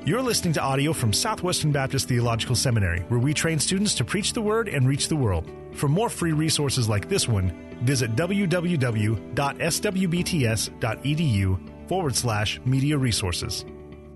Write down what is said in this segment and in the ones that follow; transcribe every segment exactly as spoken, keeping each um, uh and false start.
You're listening to audio from Southwestern Baptist Theological Seminary, where we train students to preach the Word and reach the world. For more free resources like this one, visit www.swbts.edu forward slash media resources.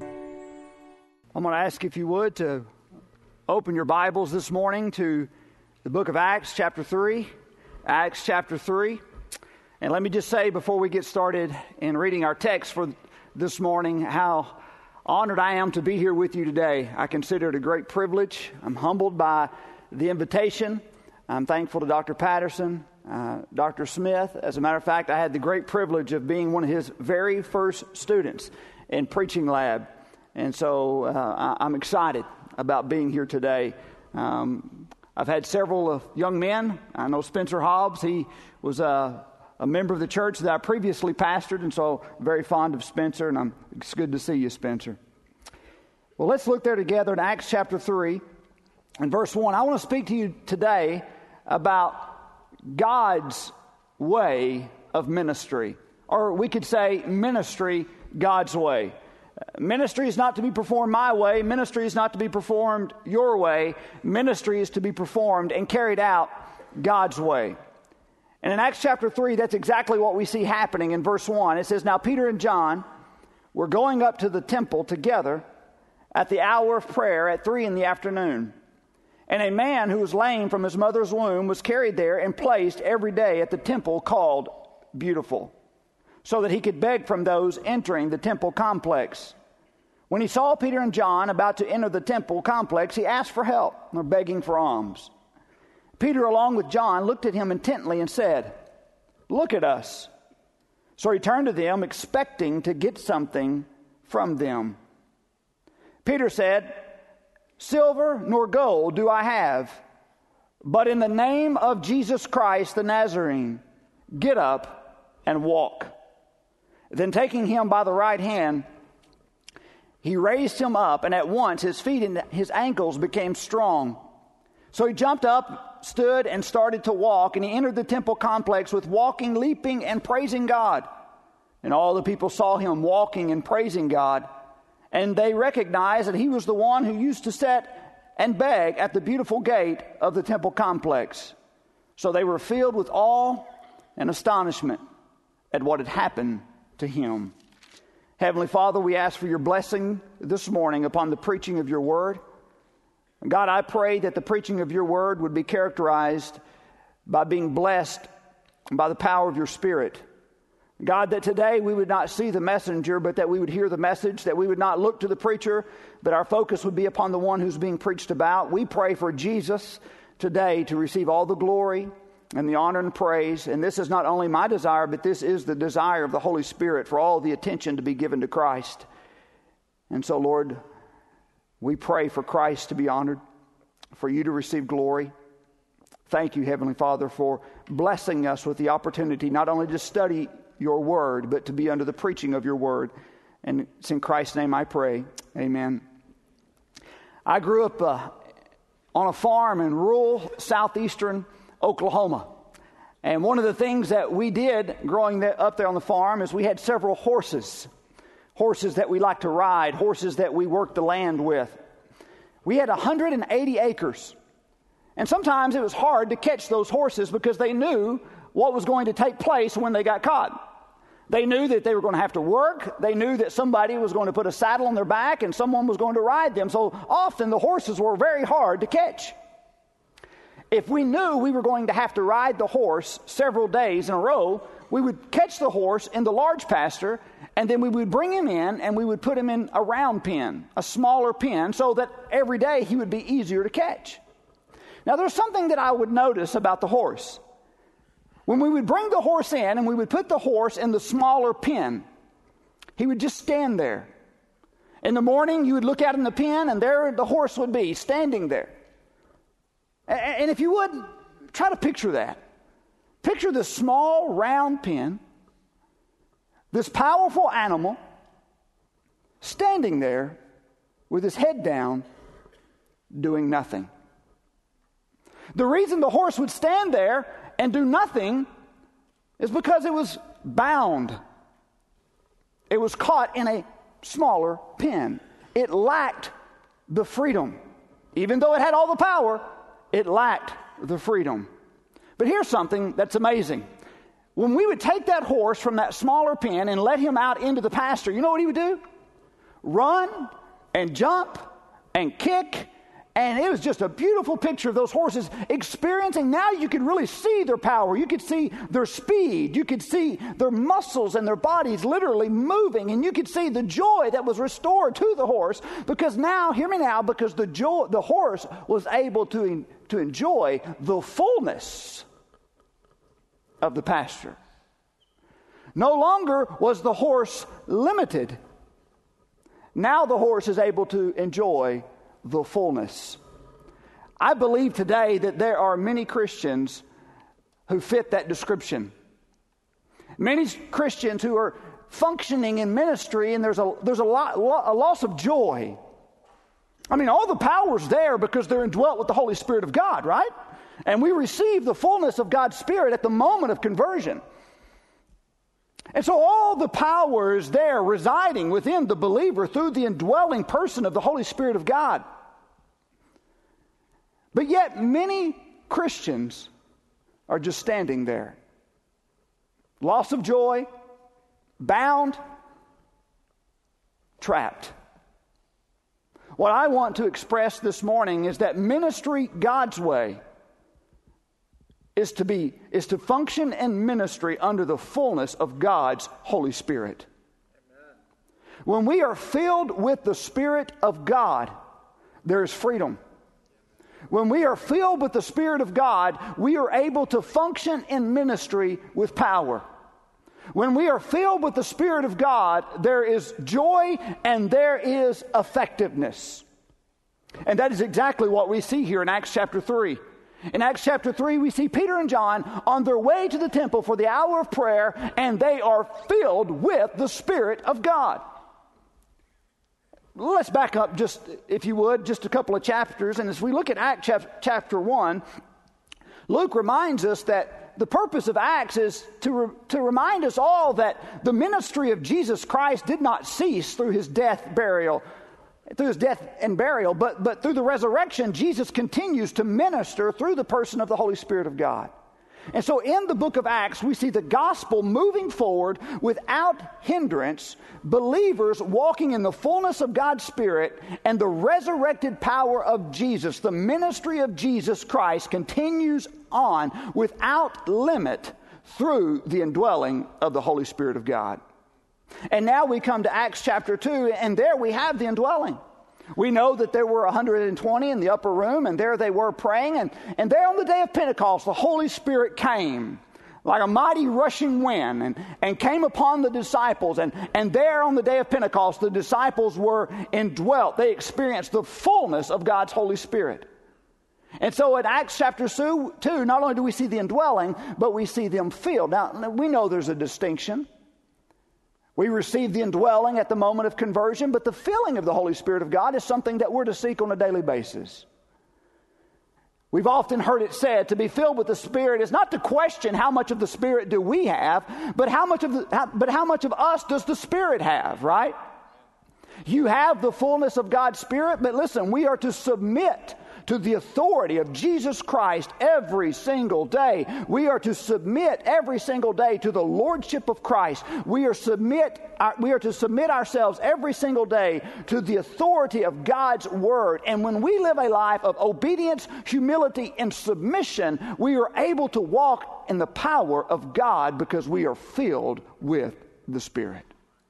I'm going to ask if you would to open your Bibles this morning to the book of Acts chapter three. Acts chapter three. And let me just say before we get started in reading our text for this morning, how honored I am to be here with you today. I consider it a great privilege. I'm humbled by the invitation. I'm thankful to Doctor Patterson, uh, Doctor Smith. As a matter of fact, I had the great privilege of being one of his very first students in preaching lab. And so uh, I'm excited about being here today. Um, I've had several uh, young men. I know Spencer Hobbs. He was a, a member of the church that I previously pastored, and so I'm very fond of Spencer, and I'm, it's good to see you, Spencer. Well, let's look there together in Acts chapter three and verse one. I want to speak to you today about God's way of ministry, or we could say ministry God's way. Ministry is not to be performed my way. Ministry is not to be performed your way. Ministry is to be performed and carried out God's way. And in Acts chapter three, that's exactly what we see happening in verse one. It says, "Now Peter and John were going up to the temple together at the hour of prayer at three in the afternoon. And a man who was lame from his mother's womb was carried there and placed every day at the temple called Beautiful, so that he could beg from those entering the temple complex. When he saw Peter and John about to enter the temple complex, he asked for help, or begging for alms. Peter, along with John, looked at him intently and said, 'Look at us.' So he turned to them, expecting to get something from them. Peter said, 'Silver nor gold do I have, but in the name of Jesus Christ the Nazarene, get up and walk.' Then taking him by the right hand, he raised him up, and at once his feet and his ankles became strong. So he jumped up, stood, and started to walk, and he entered the temple complex with walking, leaping, and praising God. And all the people saw him walking and praising God, and they recognized that he was the one who used to sit and beg at the beautiful gate of the temple complex. So they were filled with awe and astonishment at what had happened to him." Heavenly Father, we ask for your blessing this morning upon the preaching of your word. God, I pray that the preaching of your word would be characterized by being blessed by the power of your Spirit. God, that today we would not see the messenger, but that we would hear the message, that we would not look to the preacher, but our focus would be upon the one who's being preached about. We pray for Jesus today to receive all the glory and the honor and praise. And this is not only my desire, but this is the desire of the Holy Spirit for all the attention to be given to Christ. And so, Lord, we pray for Christ to be honored, for you to receive glory. Thank you, Heavenly Father, for blessing us with the opportunity not only to study your word, but to be under the preaching of your word. And it's in Christ's name I pray. Amen. I grew up uh, on a farm in rural southeastern Oklahoma. And one of the things that we did growing up there on the farm is we had several horses. Horses that we like to ride, horses that we work the land with. We had one hundred eighty acres. And sometimes it was hard to catch those horses because they knew what was going to take place when they got caught. They knew that they were going to have to work. They knew that somebody was going to put a saddle on their back and someone was going to ride them. So often the horses were very hard to catch. If we knew we were going to have to ride the horse several days in a row, we would catch the horse in the large pasture, and then we would bring him in and we would put him in a round pen, a smaller pen, so that every day he would be easier to catch. Now there's something that I would notice about the horse. When we would bring the horse in and we would put the horse in the smaller pen, he would just stand there. In the morning, you would look out in the pen, and there the horse would be standing there. And if you would, try to picture that. Picture this small, round pen, this powerful animal, standing there with his head down, doing nothing. The reason the horse would stand there and do nothing is because it was bound. It was caught in a smaller pen. it lacked the freedom. Even though it had all the power, it lacked the freedom. But here's something that's amazing. When we would take that horse from that smaller pen and let him out into the pasture, you know what he would do? Run and jump and kick. And it was just a beautiful picture of those horses experiencing. Now you could really see their power. You could see their speed. You could see their muscles and their bodies literally moving. And you could see the joy that was restored to the horse. Because now, hear me now, because the joy, the horse was able to, to enjoy the fullness of the pasture. No longer was the horse limited. Now the horse is able to enjoy the fullness. I believe today that there are many Christians who fit that description. Many Christians who are functioning in ministry, and there's a there's a lot a loss of joy. I mean, all the power's there because they're indwelt with the Holy Spirit of God, right? And we receive the fullness of God's Spirit at the moment of conversion. And so all the power is there residing within the believer through the indwelling person of the Holy Spirit of God. But yet many Christians are just standing there. Loss of joy, bound, trapped. What I want to express this morning is that ministry God's way is to be is to function in ministry under the fullness of God's Holy Spirit. Amen. When we are filled with the Spirit of God, there is freedom. When we are filled with the Spirit of God, we are able to function in ministry with power. When we are filled with the Spirit of God, there is joy and there is effectiveness. And that is exactly what we see here in Acts chapter three. In Acts chapter three, we see Peter and John on their way to the temple for the hour of prayer, and they are filled with the Spirit of God. Let's back up just, if you would, just a couple of chapters. And as we look at Acts chapter one, Luke reminds us that the purpose of Acts is to, re- to remind us all that the ministry of Jesus Christ did not cease through his death, burial, through his death and burial, but, but through the resurrection, Jesus continues to minister through the person of the Holy Spirit of God. And so in the book of Acts, we see the gospel moving forward without hindrance, believers walking in the fullness of God's Spirit, and the resurrected power of Jesus, the ministry of Jesus Christ, continues on without limit through the indwelling of the Holy Spirit of God. And now we come to Acts chapter two, and there we have the indwelling. We know that there were one hundred twenty in the upper room, and there they were praying. And, and there on the day of Pentecost, the Holy Spirit came like a mighty rushing wind and, and came upon the disciples. And, and there on the day of Pentecost, the disciples were indwelt. They experienced the fullness of God's Holy Spirit. And so in Acts chapter two, not only do we see the indwelling, but we see them filled. Now, we know there's a distinction. We receive the indwelling at the moment of conversion, but the filling of the Holy Spirit of God is something that we're to seek on a daily basis. We've often heard it said to be filled with the Spirit is not to question how much of the Spirit do we have, but how much of the, how, but how much of us does the Spirit have, right? You have the fullness of God's Spirit, but listen, we are to submit to the authority of Jesus Christ every single day. We are to submit every single day to the lordship of Christ. We are submit our, we are to submit ourselves every single day to the authority of God's word. And when we live a life of obedience, humility, and submission, we are able to walk in the power of God because we are filled with the Spirit.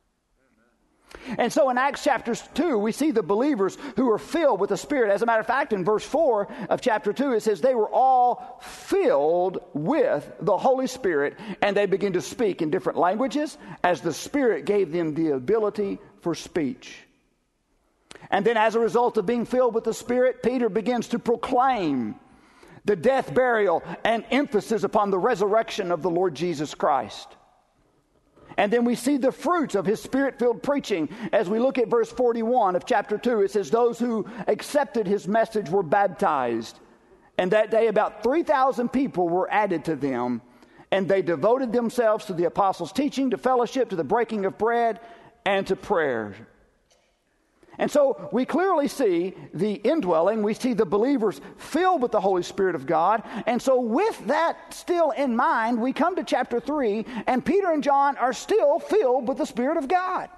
And so in Acts chapter two, we see the believers who are filled with the Spirit. As a matter of fact, in verse four of chapter two, it says they were all filled with the Holy Spirit, and they began to speak in different languages as the Spirit gave them the ability for speech. And then as a result of being filled with the Spirit, Peter begins to proclaim the death, burial, and emphasis upon the resurrection of the Lord Jesus Christ. And then we see the fruits of his Spirit-filled preaching. As we look at verse forty-one of chapter two, it says, those who accepted his message were baptized. And that day about three thousand people were added to them. And they devoted themselves to the apostles' teaching, to fellowship, to the breaking of bread, and to prayer. And so we clearly see the indwelling, we see the believers filled with the Holy Spirit of God. And so with that still in mind, we come to chapter three, and Peter and John are still filled with the Spirit of God.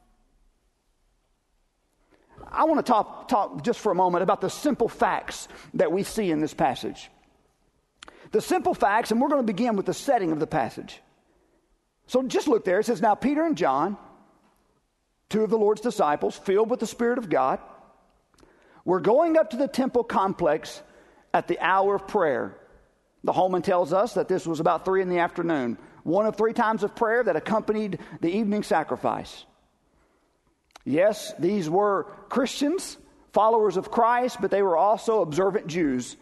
I want to talk, talk just for a moment about the simple facts that we see in this passage. The simple facts, and we're going to begin with the setting of the passage. So just look there. It says, now Peter and John, two of the Lord's disciples, filled with the Spirit of God, were going up to the temple complex at the hour of prayer. The Holman tells us that this was about three in the afternoon, one of three times of prayer that accompanied the evening sacrifice. Yes, these were Christians, followers of Christ, but they were also observant Jews.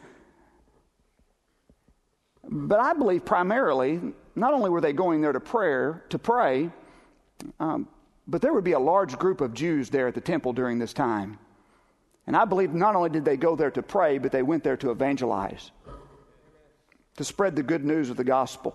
But I believe primarily, not only were they going there to prayer, to pray, um, but there would be a large group of Jews there at the temple during this time. And I believe not only did they go there to pray, but they went there to evangelize, to spread the good news of the gospel.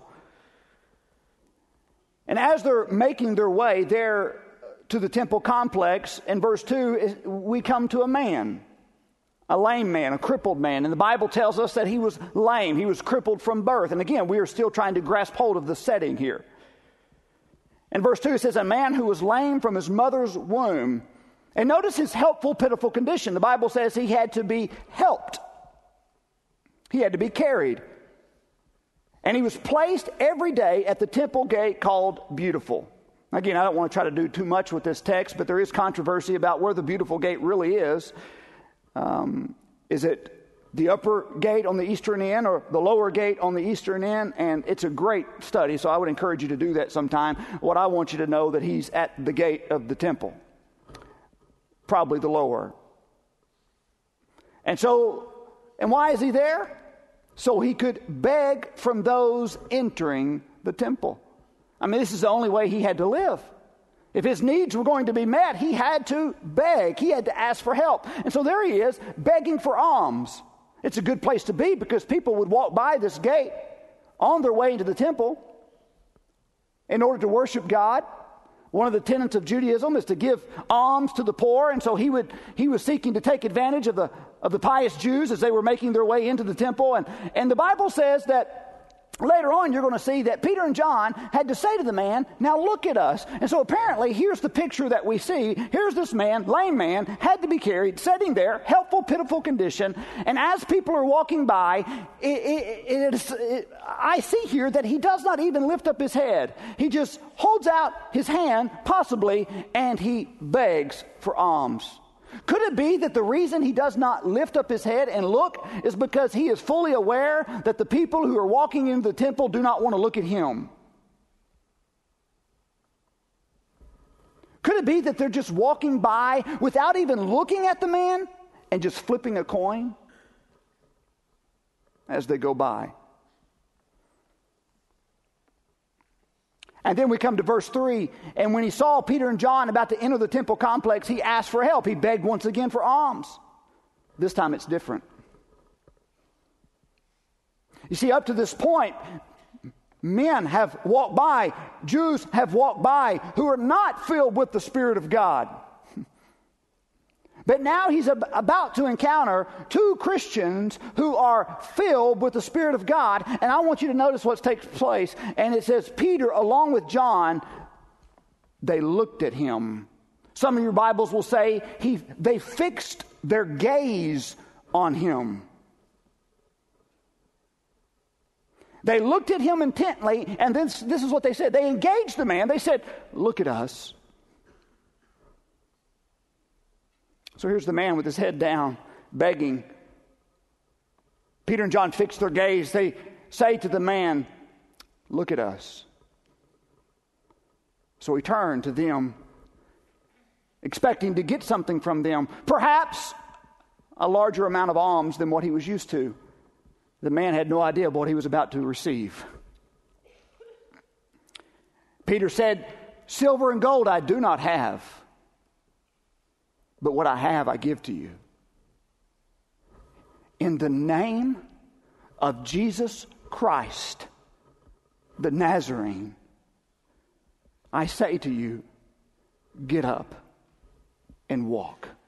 And as they're making their way there to the temple complex, in verse two, we come to a man, a lame man, a crippled man. And the Bible tells us that he was lame. He was crippled from birth. And again, we are still trying to grasp hold of the setting here. In verse two, it says, a man who was lame from his mother's womb. And notice his helpful, pitiful condition. The Bible says he had to be helped. He had to be carried. And he was placed every day at the temple gate called Beautiful. Again, I don't want to try to do too much with this text, but there is controversy about where the Beautiful gate really is. Um, is it the upper gate on the eastern end or the lower gate on the eastern end? And it's a great study, so I would encourage you to do that sometime. What I want you to know that he's at the gate of the temple, probably the lower. And so, and why is he there? So he could beg from those entering the temple. I mean, this is the only way he had to live. If his needs were going to be met, he had to beg. He had to ask for help. And so there he is, begging for alms. It's a good place to be because people would walk by this gate on their way into the temple in order to worship God. One of the tenets of Judaism is to give alms to the poor, and so he would he was seeking to take advantage of the of the pious Jews as they were making their way into the temple. And, and the Bible says that later on, you're going to see that Peter and John had to say to the man, now look at us. And so apparently, here's the picture that we see. Here's this man, lame man, had to be carried, sitting there, helpful, pitiful condition. And as people are walking by, it, it, it, it, I see here that he does not even lift up his head. He just holds out his hand, possibly, and he begs for alms. Could it be that the reason he does not lift up his head and look is because he is fully aware that the people who are walking into the temple do not want to look at him? Could it be that they're just walking by without even looking at the man and just flipping a coin as they go by? And then we come to verse three, and when he saw Peter and John about to enter the temple complex, he asked for help. He begged once again for alms. This time it's different. You see, up to this point, men have walked by, Jews have walked by who are not filled with the Spirit of God. But now he's ab- about to encounter two Christians who are filled with the Spirit of God. And I want you to notice what takes place. And it says, Peter, along with John, they looked at him. Some of your Bibles will say he, they fixed their gaze on him. They looked at him intently, and this, this is what they said. They engaged the man. They said, look at us. So here's the man with his head down, begging. Peter and John fix their gaze. They say to the man, look at us. So he turned to them, expecting to get something from them, perhaps a larger amount of alms than what he was used to. The man had no idea what he was about to receive. Peter said, silver and gold I do not have, but what I have I give to you. In the name of Jesus Christ, the Nazarene, I say to you, get up and walk.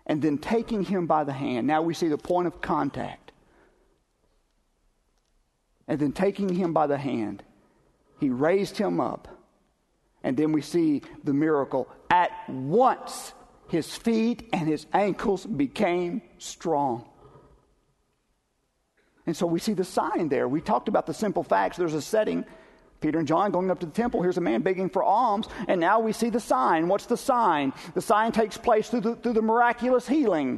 and then taking him by the hand. Now we see the point of contact. And then taking him by the hand, he raised him up. And then we see the miracle. At once, his feet and his ankles became strong. And so we see the sign there. We talked about the simple facts. There's a setting. Peter and John going up to the temple. Here's a man begging for alms. And now we see the sign. What's the sign? The sign takes place through the, through the miraculous healing.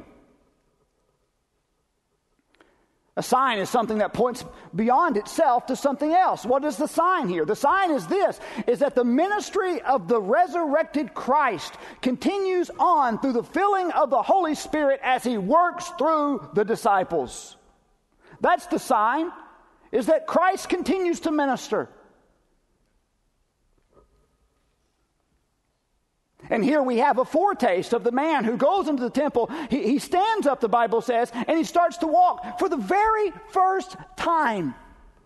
A sign is something that points beyond itself to something else. What is the sign here? The sign is this, is that the ministry of the resurrected Christ continues on through the filling of the Holy Spirit as he works through the disciples. That's the sign, is that Christ continues to minister. And here we have a foretaste of the man who goes into the temple. He, he stands up, the Bible says, and he starts to walk for the very first time.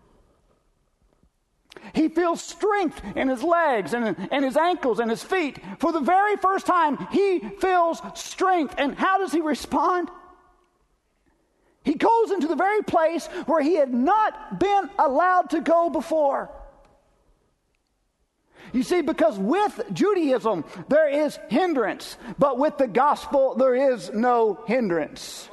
He feels strength in his legs and, and his ankles and his feet. For the very first time, he feels strength. And how does he respond? He goes into the very place where he had not been allowed to go before. You see, because with Judaism, there is hindrance, but with the gospel, there is no hindrance.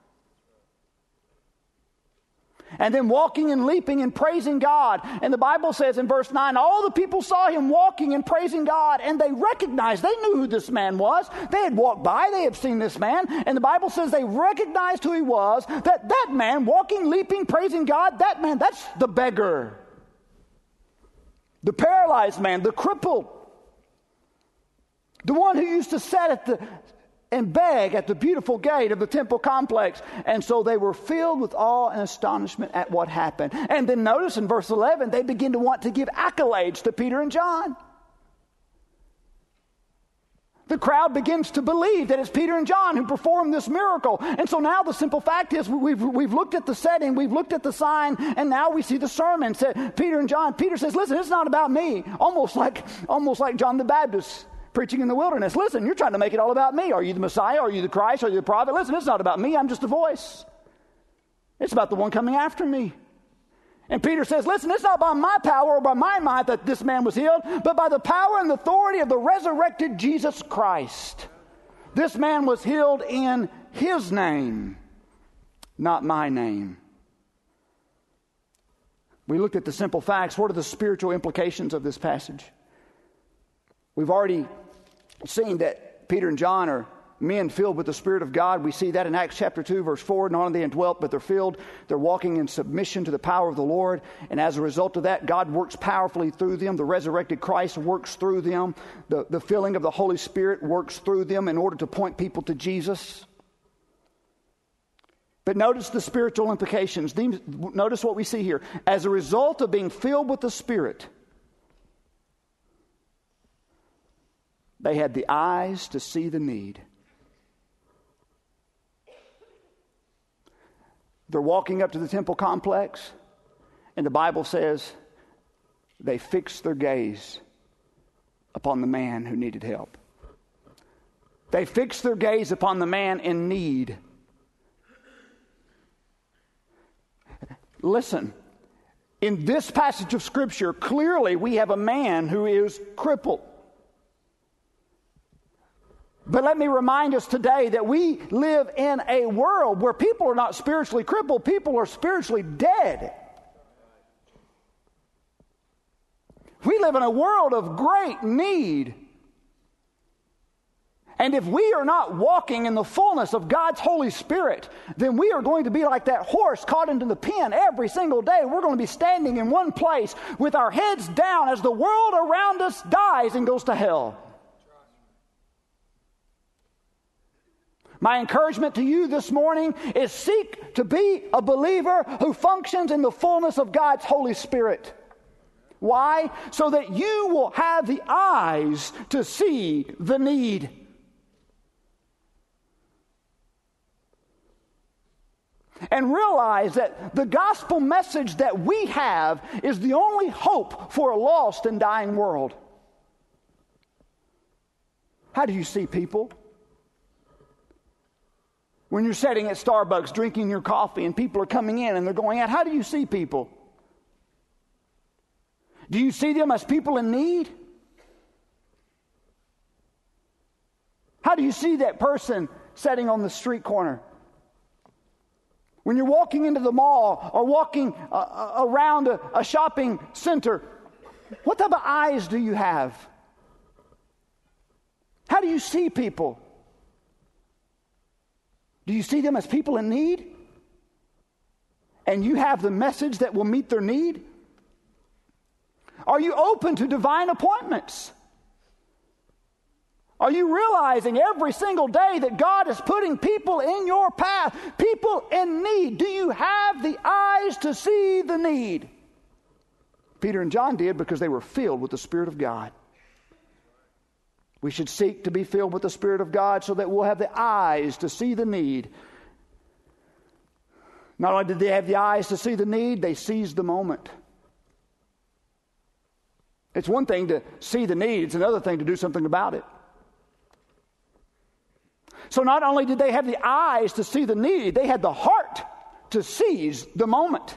And then walking and leaping and praising God. And the Bible says in verse nine, all the people saw him walking and praising God, and they recognized, they knew who this man was. They had walked by, they had seen this man, and the Bible says they recognized who he was, that that man walking, leaping, praising God, that man, that's the beggar. The paralyzed man, the crippled, the one who used to sit at the and beg at the beautiful gate of the temple complex. And so they were filled with awe and astonishment at what happened. And then notice in verse eleven, they begin to want to give accolades to Peter and John. The crowd begins to believe that it's Peter and John who performed this miracle. And so now the simple fact is we've, we've looked at the setting, we've looked at the sign, and now we see the sermon. Said Peter and John. Peter says, listen, it's not about me. Almost like, almost like John the Baptist preaching in the wilderness. Listen, you're trying to make it all about me. Are you the Messiah? Are you the Christ? Are you the prophet? Listen, it's not about me. I'm just a voice. It's about the one coming after me. And Peter says, listen, it's not by my power or by my might that this man was healed, but by the power and authority of the resurrected Jesus Christ. This man was healed in his name, not my name. We looked at the simple facts. What are the spiritual implications of this passage? We've already seen that Peter and John are men filled with the Spirit of God. We see that in Acts chapter two, verse four. Not only they indwelt, but they're filled. They're walking in submission to the power of the Lord. And as a result of that, God works powerfully through them. The resurrected Christ works through them. The, the filling of the Holy Spirit works through them in order to point people to Jesus. But notice the spiritual implications. Notice what we see here. As a result of being filled with the Spirit, they had the eyes to see the need. They're walking up to the temple complex, and the Bible says they fixed their gaze upon the man who needed help. They fixed their gaze upon the man in need. Listen, in this passage of Scripture, clearly we have a man who is crippled. But let me remind us today that we live in a world where people are not spiritually crippled, people are spiritually dead. We live in a world of great need. And if we are not walking in the fullness of God's Holy Spirit, then we are going to be like that horse caught into the pen every single day. We're going to be standing in one place with our heads down as the world around us dies and goes to hell. My encouragement to you this morning is seek to be a believer who functions in the fullness of God's Holy Spirit. Why? So that you will have the eyes to see the need. And realize that the gospel message that we have is the only hope for a lost and dying world. How do you see people? When you're sitting at Starbucks drinking your coffee and people are coming in and they're going out, how do you see people? Do you see them as people in need? How do you see that person sitting on the street corner? When you're walking into the mall or walking uh, around a, a shopping center, what type of eyes do you have? How do you see people? Do you see them as people in need? And you have the message that will meet their need? Are you open to divine appointments? Are you realizing every single day that God is putting people in your path, people in need? Do you have the eyes to see the need? Peter and John did because they were filled with the Spirit of God. We should seek to be filled with the Spirit of God so that we'll have the eyes to see the need. Not only did they have the eyes to see the need, they seized the moment. It's one thing to see the need, it's another thing to do something about it. So not only did they have the eyes to see the need, they had the heart to seize the moment.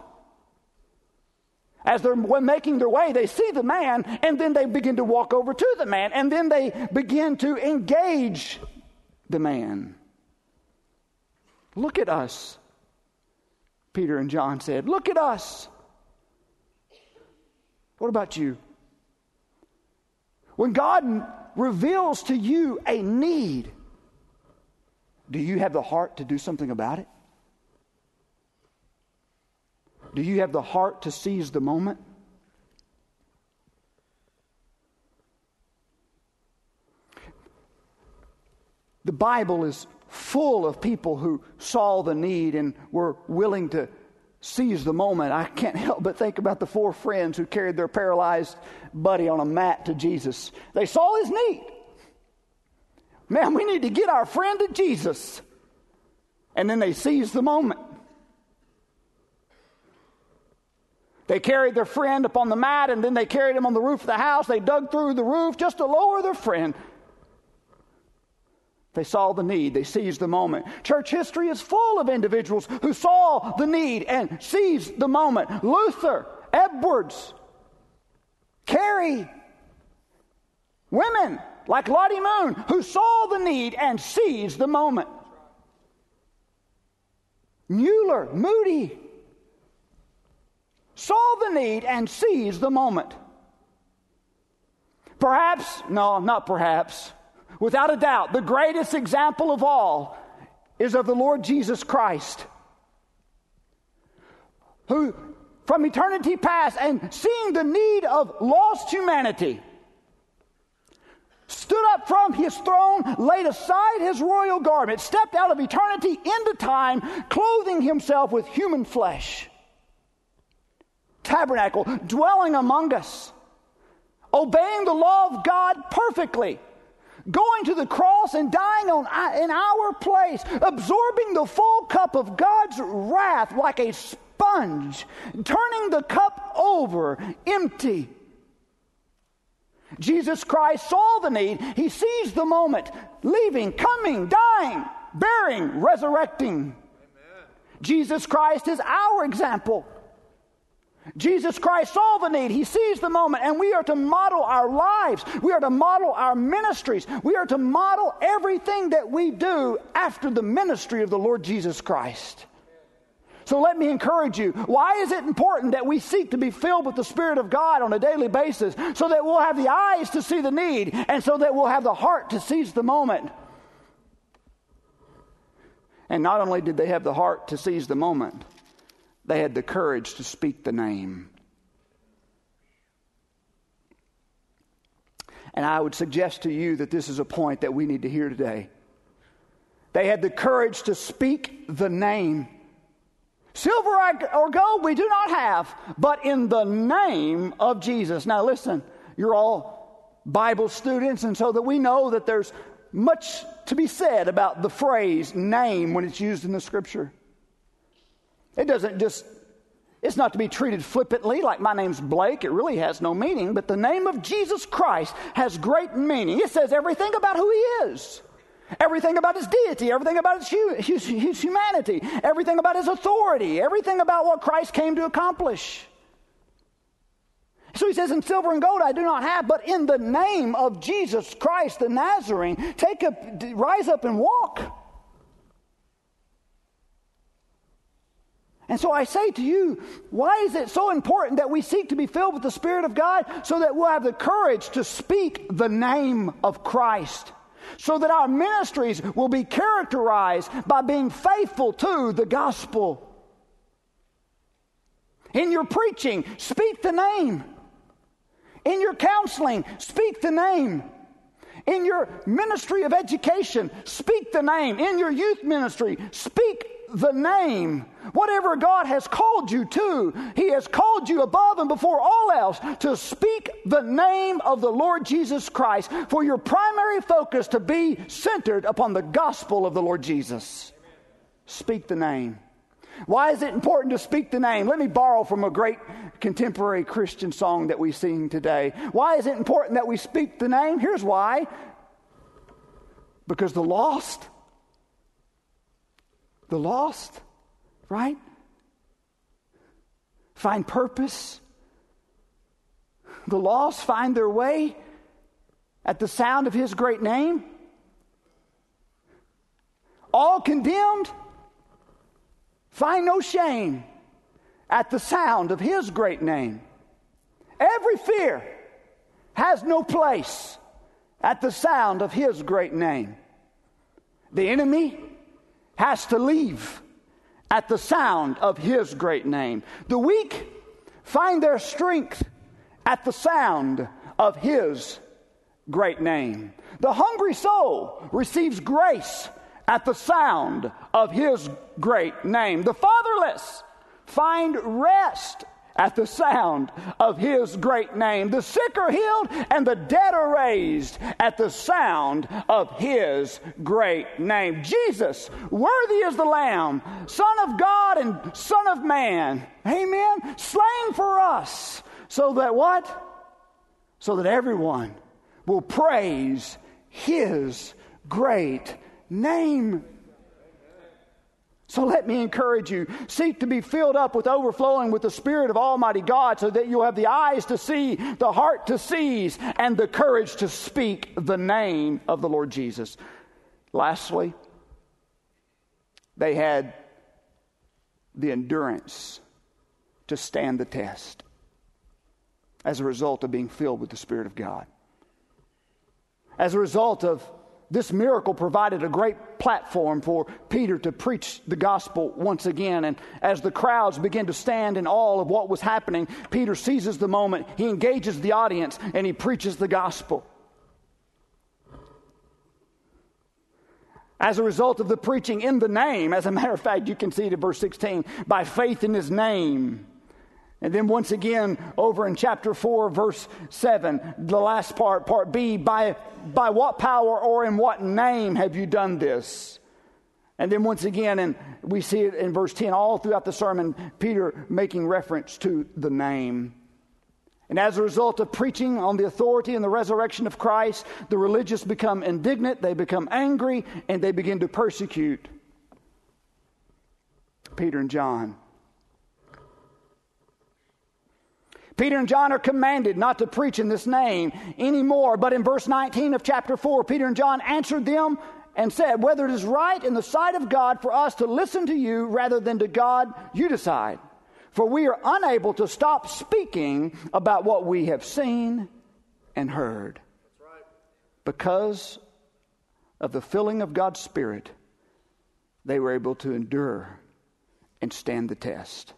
As they're making their way, they see the man, and then they begin to walk over to the man, and then they begin to engage the man. Look at us, Peter and John said. Look at us. What about you? When God reveals to you a need, do you have the heart to do something about it? Do you have the heart to seize the moment? The Bible is full of people who saw the need and were willing to seize the moment. I can't help but think about the four friends who carried their paralyzed buddy on a mat to Jesus. They saw his need. Man, we need to get our friend to Jesus. And then they seized the moment. They carried their friend up on the mat, and then they carried him on the roof of the house. They dug through the roof just to lower their friend. They saw the need. They seized the moment. Church history is full of individuals who saw the need and seized the moment. Luther, Edwards, Carey, women like Lottie Moon who saw the need and seized the moment. Mueller, Moody, saw the need and seized the moment. Perhaps, no, not perhaps, without a doubt, the greatest example of all is of the Lord Jesus Christ, who from eternity past and seeing the need of lost humanity, stood up from his throne, laid aside his royal garment, stepped out of eternity into time, clothing himself with human flesh. Tabernacle, dwelling among us, obeying the law of God perfectly, going to the cross and dying on, in our place, absorbing the full cup of God's wrath like a sponge, turning the cup over empty. Jesus Christ saw the need. He seized the moment, leaving, coming, dying, bearing, resurrecting. Amen. Jesus Christ is our example. Jesus Christ saw the need. He seized the moment, and we are to model our lives. We are to model our ministries. We are to model everything that we do after the ministry of the Lord Jesus Christ. So let me encourage you. Why is it important that we seek to be filled with the Spirit of God on a daily basis so that we'll have the eyes to see the need and so that we'll have the heart to seize the moment? And not only did they have the heart to seize the moment, they had the courage to speak the name. And I would suggest to you that this is a point that we need to hear today. They had the courage to speak the name. Silver or gold we do not have, but in the name of Jesus. Now listen, you're all Bible students, and so that we know that there's much to be said about the phrase name when it's used in the Scripture. It doesn't just, it's not to be treated flippantly like my name's Blake. It really has no meaning, but the name of Jesus Christ has great meaning. It says everything about who he is. Everything about his deity, everything about his, hu- his, his humanity, everything about his authority, everything about what Christ came to accomplish. So he says, "In silver and gold I do not have, but in the name of Jesus Christ the Nazarene, take up, rise up and walk." And so I say to you, why is it so important that we seek to be filled with the Spirit of God? So that we'll have the courage to speak the name of Christ. So that our ministries will be characterized by being faithful to the gospel. In your preaching, speak the name. In your counseling, speak the name. In your ministry of education, speak the name. In your youth ministry, speak the name. Whatever God has called you to, He has called you above and before all else to speak the name of the Lord Jesus Christ, for your primary focus to be centered upon the gospel of the Lord Jesus. Speak the name. Why is it important to speak the name? Let me borrow from a great contemporary Christian song that we sing today. Why is it important that we speak the name? Here's why. Because the lost, the lost, right, find purpose. The lost find their way at the sound of His great name. All condemned find no shame at the sound of His great name. Every fear has no place at the sound of His great name. The enemy has to leave at the sound of His great name. The weak find their strength at the sound of His great name. The hungry soul receives grace at the sound of His great name. The fatherless find rest at the sound of His great name. The sick are healed and the dead are raised at the sound of His great name. Jesus, worthy is the Lamb, Son of God and Son of Man, amen, slain for us, so that what? So that everyone will praise His great name. So let me encourage you, seek to be filled up with overflowing with the Spirit of Almighty God, so that you'll have the eyes to see, the heart to seize, and the courage to speak the name of the Lord Jesus. Lastly, they had the endurance to stand the test as a result of being filled with the Spirit of God. As a result of this miracle provided a great platform for Peter to preach the gospel once again. And as the crowds begin to stand in awe of what was happening, Peter seizes the moment, he engages the audience, and he preaches the gospel. As a result of the preaching in the name, as a matter of fact, you can see it in verse sixteen, by faith in His name. And then once again, over in chapter four, verse seven, the last part, part B, by, by what power or in what name have you done this? And then once again, and we see it in verse ten, all throughout the sermon, Peter making reference to the name. And as a result of preaching on the authority and the resurrection of Christ, the religious become indignant, they become angry, and they begin to persecute Peter and John. Peter and John are commanded not to preach in this name anymore. But in verse nineteen of chapter four, Peter and John answered them and said, "Whether it is right in the sight of God for us to listen to you rather than to God, you decide. For we are unable to stop speaking about what we have seen and heard." That's right. Because of the filling of God's Spirit, they were able to endure and stand the test.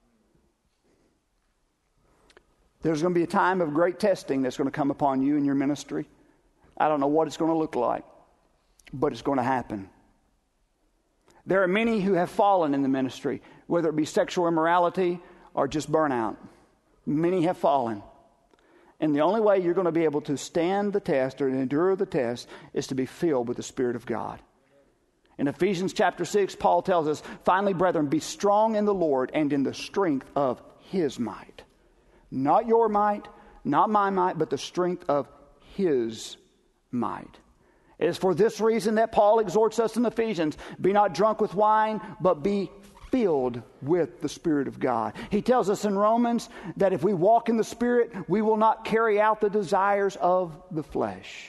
There's going to be a time of great testing that's going to come upon you in your ministry. I don't know what it's going to look like, but it's going to happen. There are many who have fallen in the ministry, whether it be sexual immorality or just burnout. Many have fallen. And the only way you're going to be able to stand the test or endure the test is to be filled with the Spirit of God. In Ephesians chapter six, Paul tells us, "Finally, brethren, be strong in the Lord and in the strength of His might." Not your might, not my might, but the strength of His might. It is for this reason that Paul exhorts us in Ephesians, be not drunk with wine, but be filled with the Spirit of God. He tells us in Romans that if we walk in the Spirit, we will not carry out the desires of the flesh.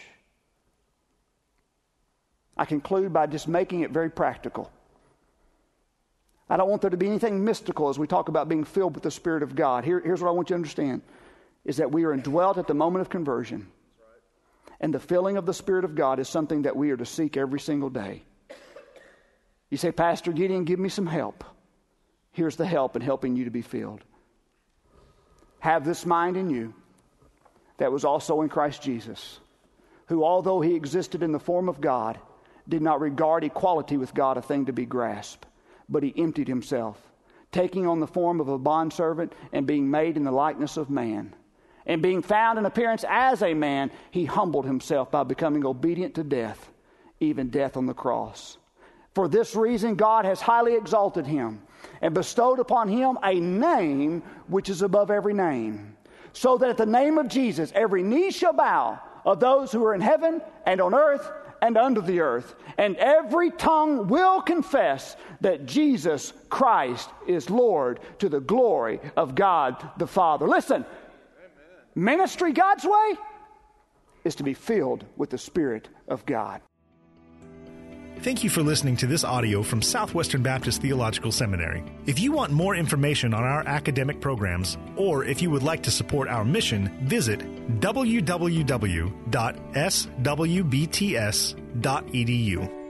I conclude by just making it very practical. I don't want there to be anything mystical as we talk about being filled with the Spirit of God. Here, here's what I want you to understand, is that we are indwelt at the moment of conversion. And the filling of the Spirit of God is something that we are to seek every single day. You say, Pastor Gideon, give me some help. Here's the help in helping you to be filled. Have this mind in you that was also in Christ Jesus, who, although he existed in the form of God, did not regard equality with God a thing to be grasped, but he emptied himself, taking on the form of a bondservant and being made in the likeness of man. And being found in appearance as a man, he humbled himself by becoming obedient to death, even death on the cross. For this reason, God has highly exalted him and bestowed upon him a name which is above every name, so that at the name of Jesus, every knee shall bow of those who are in heaven and on earth and under the earth, and every tongue will confess that Jesus Christ is Lord, to the glory of God the Father. Listen. Ministry God's way is to be filled with the Spirit of God. Thank you for listening to this audio from Southwestern Baptist Theological Seminary. If you want more information on our academic programs, or if you would like to support our mission, visit w w w dot s w b t s dot e d u.